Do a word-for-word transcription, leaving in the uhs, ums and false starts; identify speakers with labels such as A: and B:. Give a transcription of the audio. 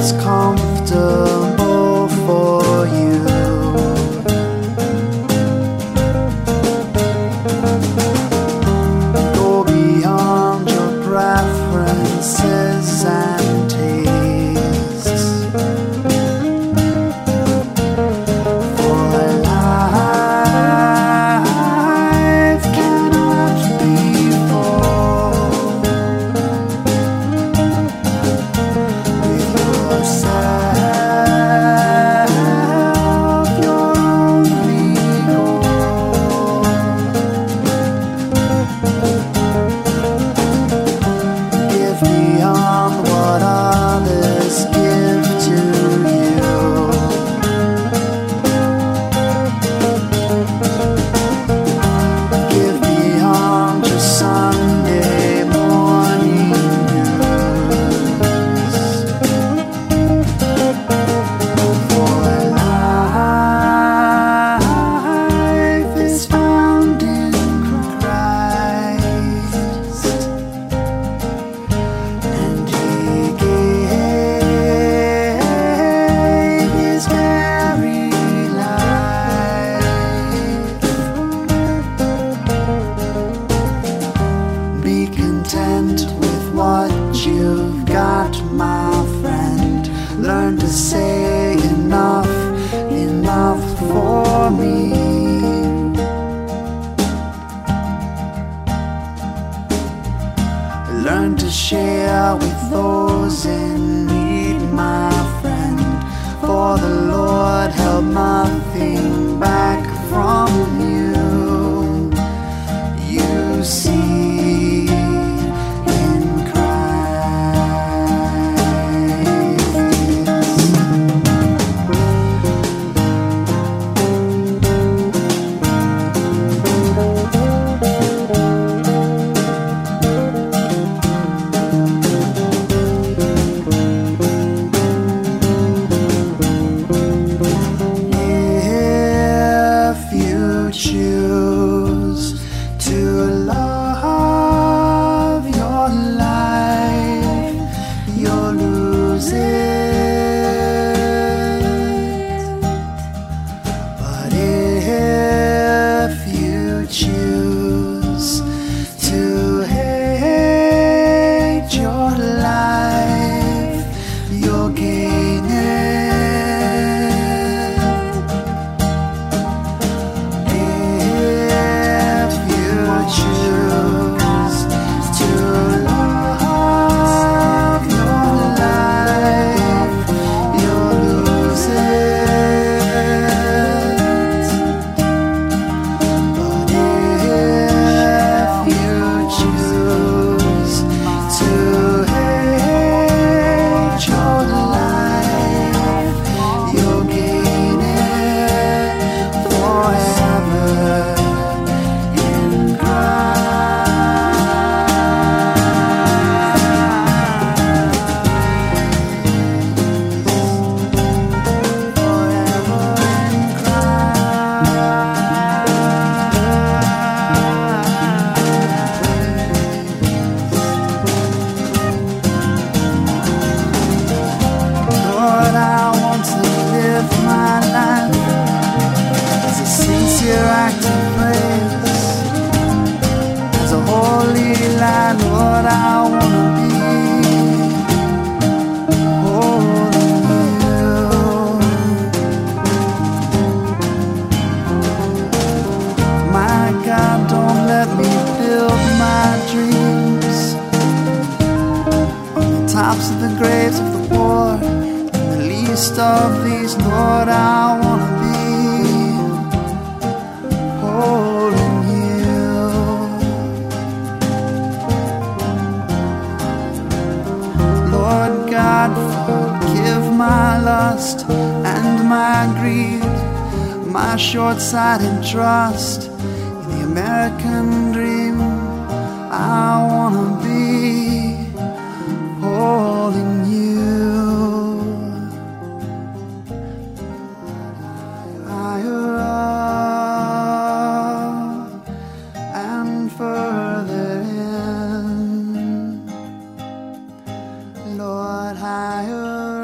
A: is comfortable for you. Go beyond your preferences and tastes, for life cannot be full with yourself, your only goal. Give beyond what others give to you. Give beyond your Sunday morning news, for life is found in Christ, and He gave His very life. Be content with what you've got, my friend. Learn to say enough, enough for me. Learn to share with those in need, my friend. For the Lord held nothing back from you. You see in Christ. If you choose to love your life, you'll lose it. But if you choose to hate your life, you'll gain it. If you choose to love your life, you'll lose it. But if you choose to hate your life, you'll gain it forever in Lord, I want to live my life as a sincere act of praise, as a holy land. Lord, I want to be holy you. My God, don't let me build my dreams on the tops of the graves of the poor, and the least of these. Lord, I want to be whole in you. Lord God, forgive my lust and my greed, my short-sighted trust in the American dream. I want to be whole in you. Higher up and further in, Lord, higher